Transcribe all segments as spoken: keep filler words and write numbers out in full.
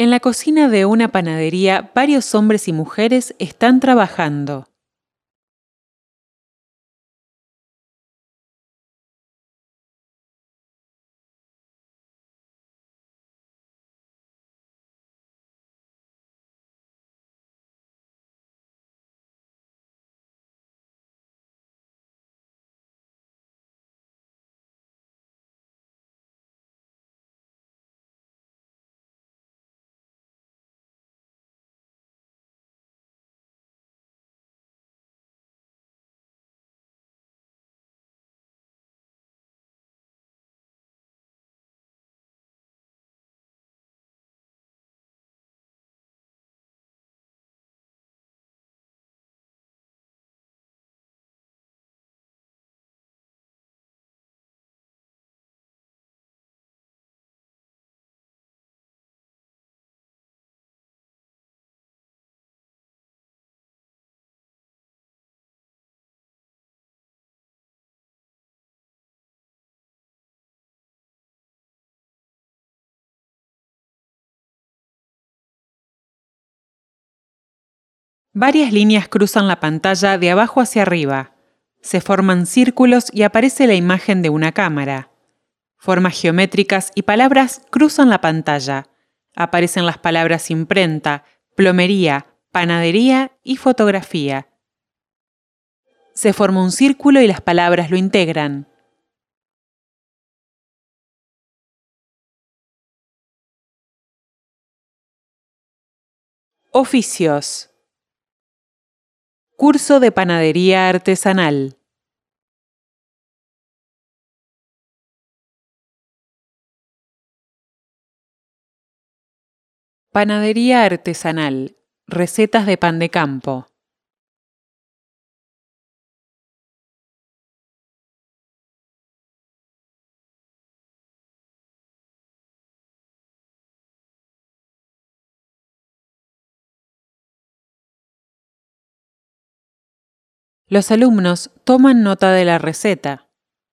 En la cocina de una panadería, varios hombres y mujeres están trabajando. Varias líneas cruzan la pantalla de abajo hacia arriba. Se forman círculos y aparece la imagen de una cámara. Formas geométricas y palabras cruzan la pantalla. Aparecen las palabras imprenta, plomería, panadería y fotografía. Se forma un círculo y las palabras lo integran. Oficios. Curso de panadería artesanal. Panadería artesanal. Recetas de pan de campo. Los alumnos toman nota de la receta.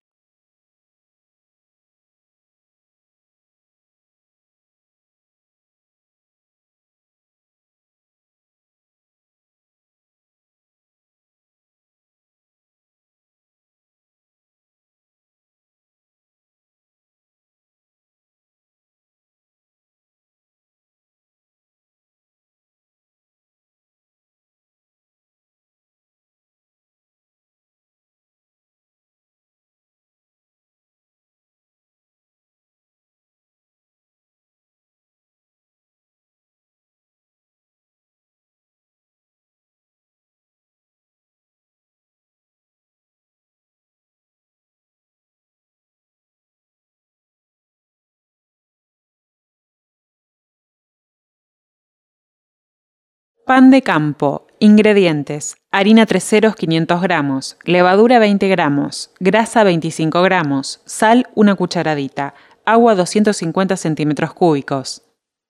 Pan de campo. Ingredientes: harina tres ceros quinientos gramos, levadura veinte gramos, grasa veinticinco gramos, sal una cucharadita, agua doscientos cincuenta centímetros cúbicos.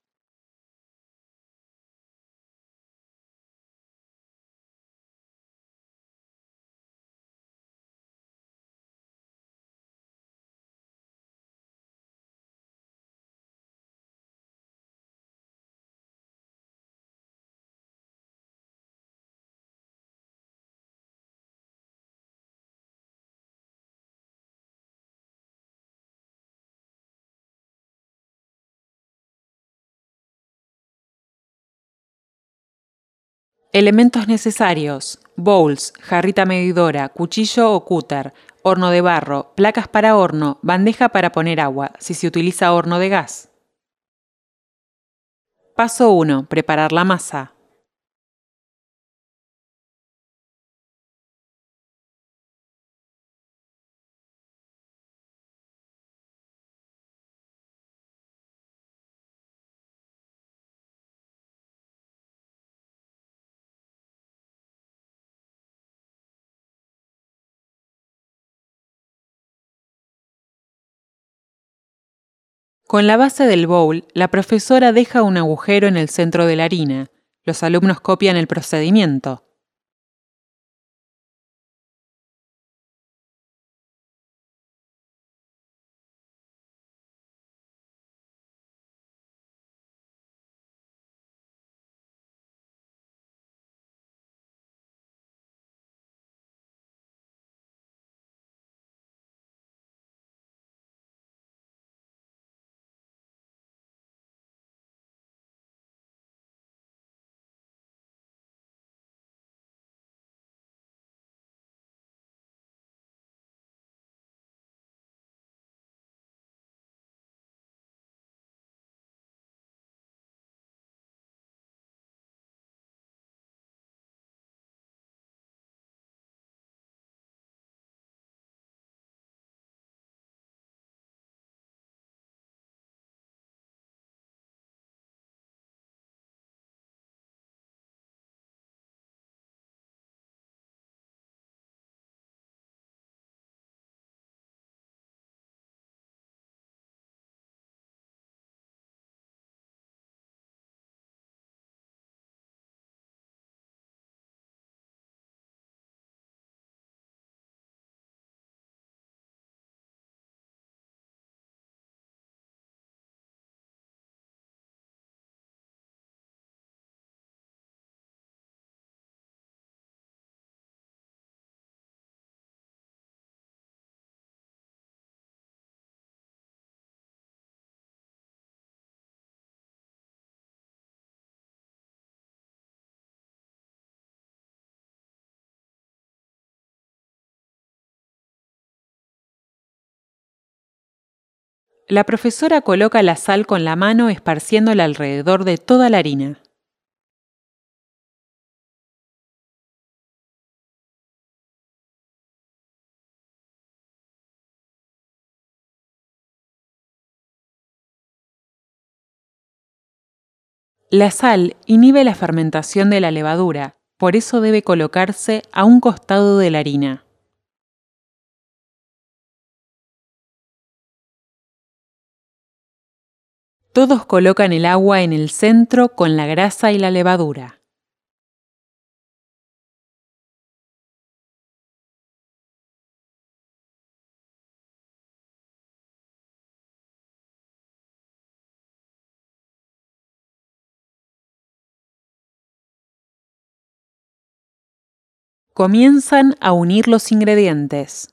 Elementos necesarios: bowls, jarrita medidora, cuchillo o cúter, horno de barro, placas para horno, bandeja para poner agua, si se utiliza horno de gas. Paso uno. Preparar la masa. Con la base del bowl, la profesora deja un agujero en el centro de la harina. Los alumnos copian el procedimiento. La profesora coloca la sal con la mano esparciéndola alrededor de toda la harina. La sal inhibe la fermentación de la levadura, por eso debe colocarse a un costado de la harina. Todos colocan el agua en el centro con la grasa y la levadura. Comienzan a unir los ingredientes.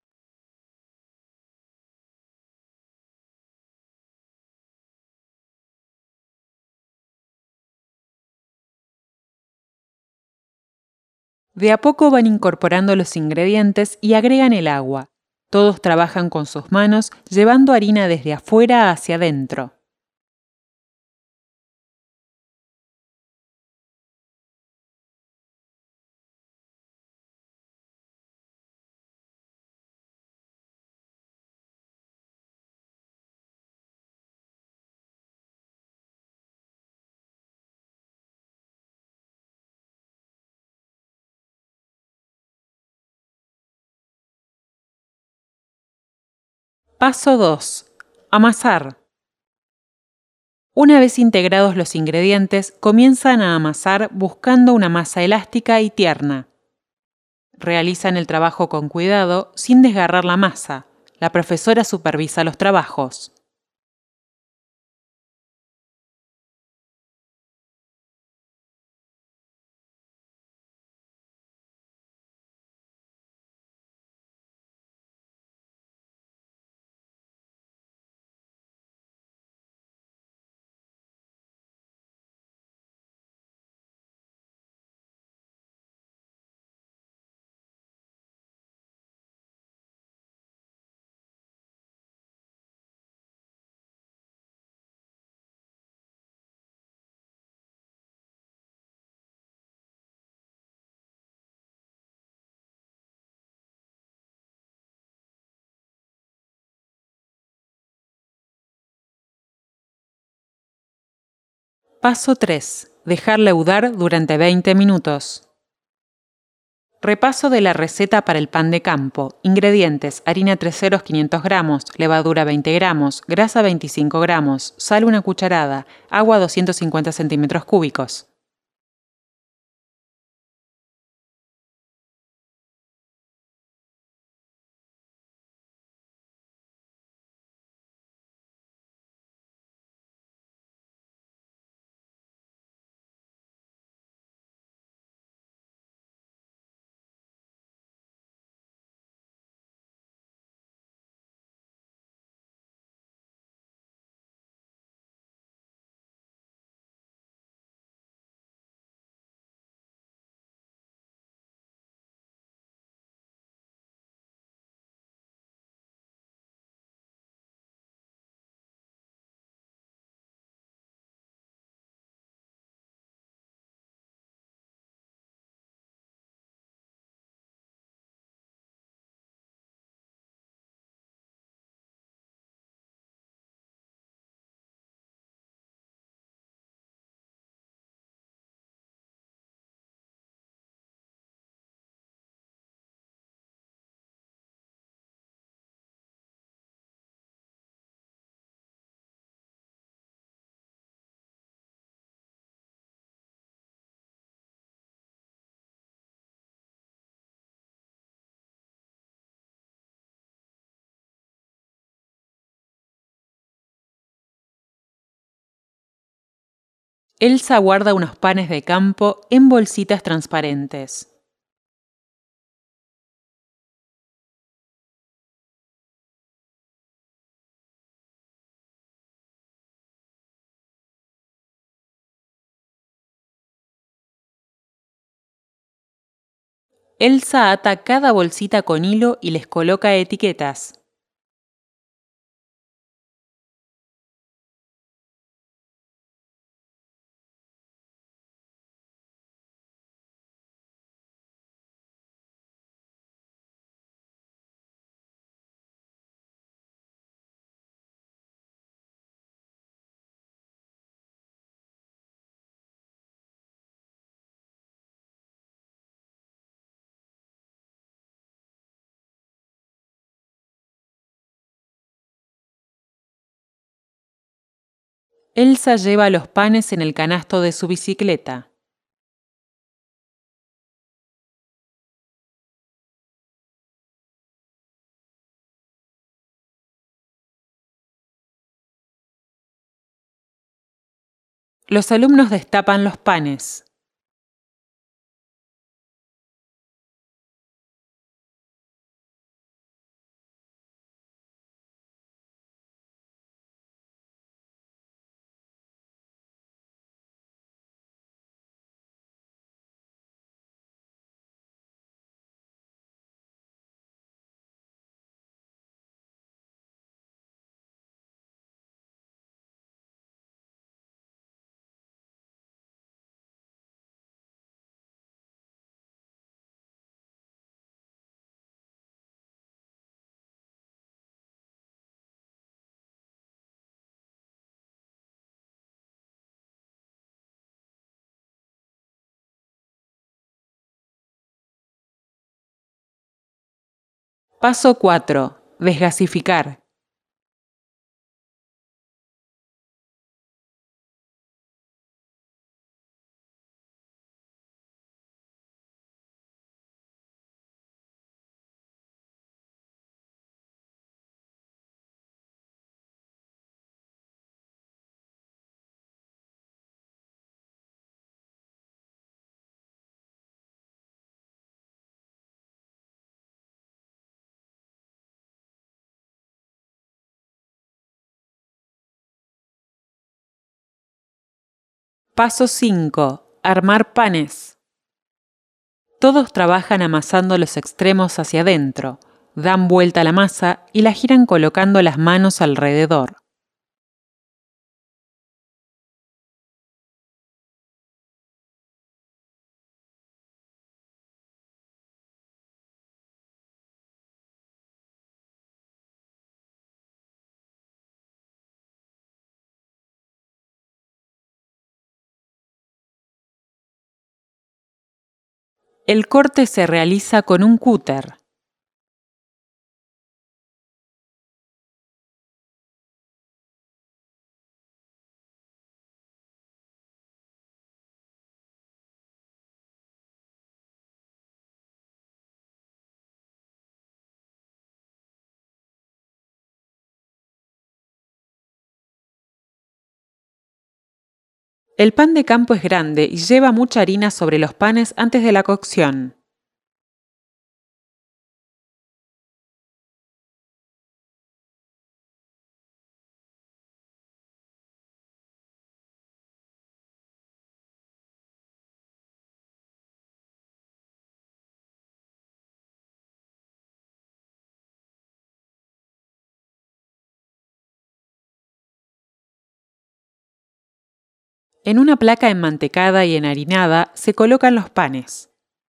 De a poco van incorporando los ingredientes y agregan el agua. Todos trabajan con sus manos, llevando harina desde afuera hacia adentro. Paso dos. Amasar. Una vez integrados los ingredientes, comienzan a amasar buscando una masa elástica y tierna. Realizan el trabajo con cuidado, sin desgarrar la masa. La profesora supervisa los trabajos. Paso tres. Dejar leudar durante veinte minutos. Repaso de la receta para el pan de campo. Ingredientes: harina tres ceros quinientos gramos, levadura veinte gramos, grasa veinticinco gramos, sal una cucharada, agua doscientos cincuenta centímetros cúbicos. Elsa guarda unos panes de campo en bolsitas transparentes. Elsa ata cada bolsita con hilo y les coloca etiquetas. Elsa lleva los panes en el canasto de su bicicleta. Los alumnos destapan los panes. Paso cuatro. Desgasificar. Paso cinco. Armar panes. Todos trabajan amasando los extremos hacia adentro, dan vuelta a la masa y la giran colocando las manos alrededor. El corte se realiza con un cúter. El pan de campo es grande y lleva mucha harina sobre los panes antes de la cocción. En una placa enmantecada y enharinada se colocan los panes.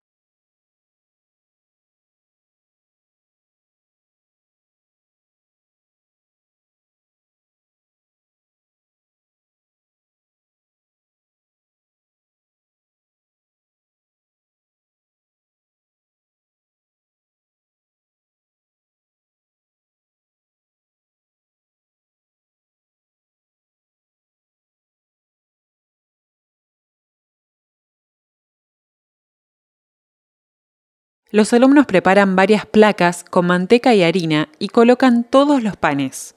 Los alumnos preparan varias placas con manteca y harina y colocan todos los panes.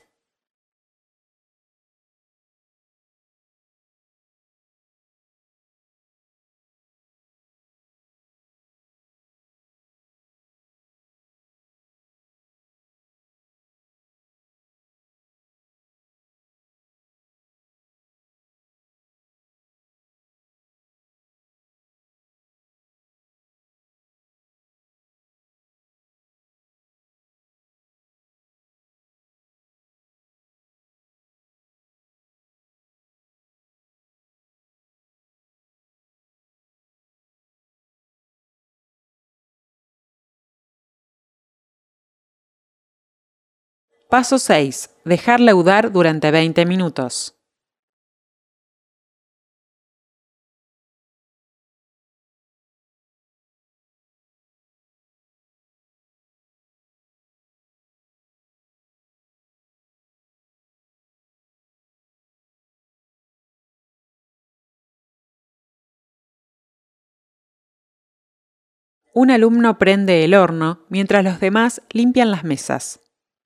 Paso seis. Dejar leudar durante veinte minutos. Un alumno prende el horno mientras los demás limpian las mesas.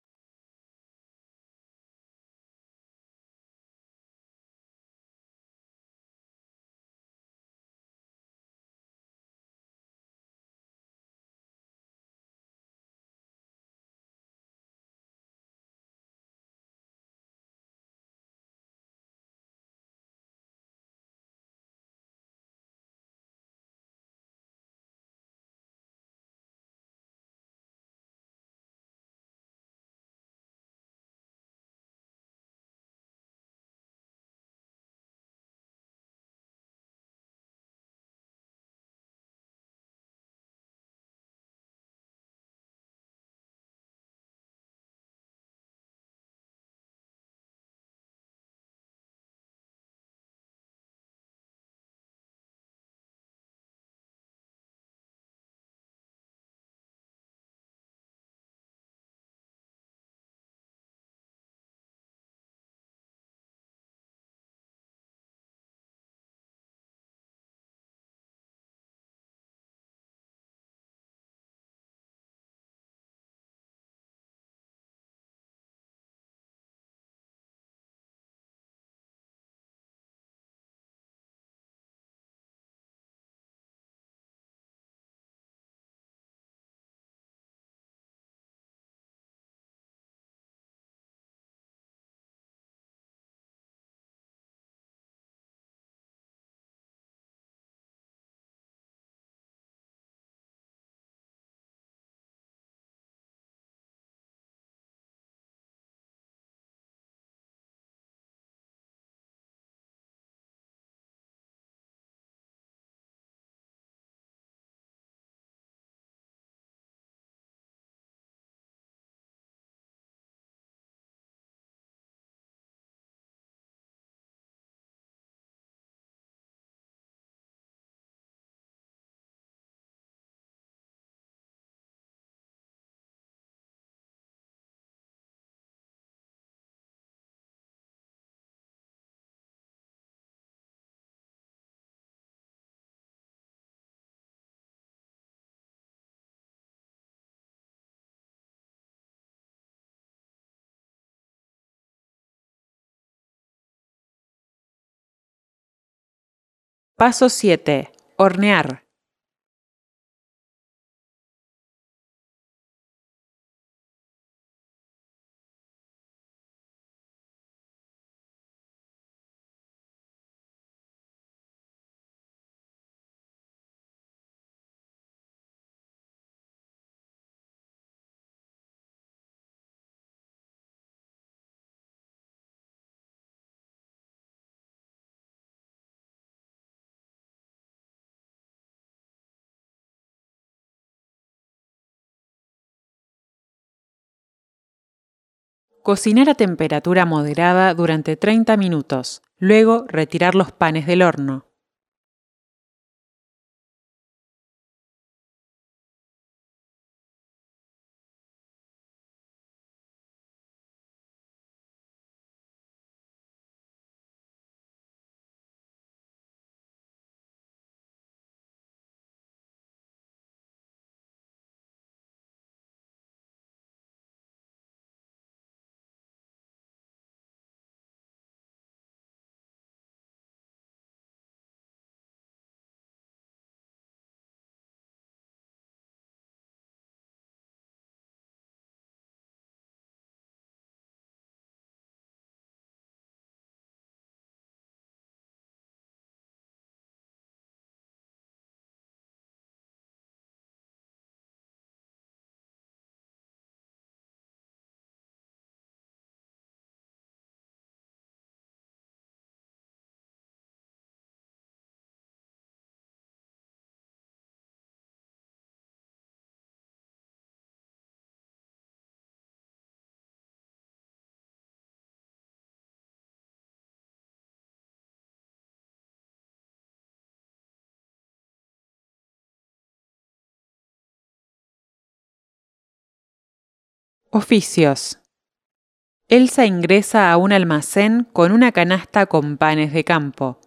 Paso siete. Hornear. Cocinar a temperatura moderada durante treinta minutos. Luego retirar los panes del horno. Oficios. Elsa ingresa a un almacén con una canasta con panes de campo.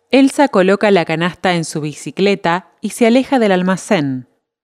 Elsa coloca la canasta en su bicicleta y se aleja del almacén.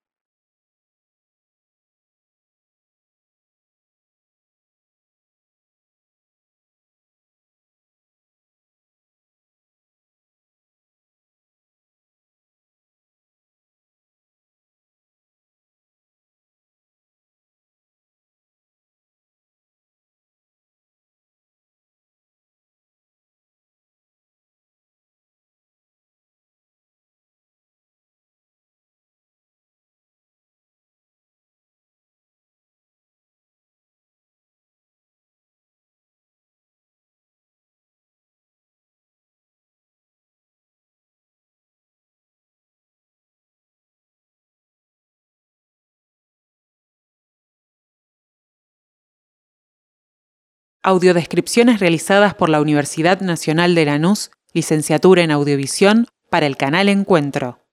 Audiodescripciones realizadas por la Universidad Nacional de Lanús, licenciatura en Audiovisión, para el canal Encuentro.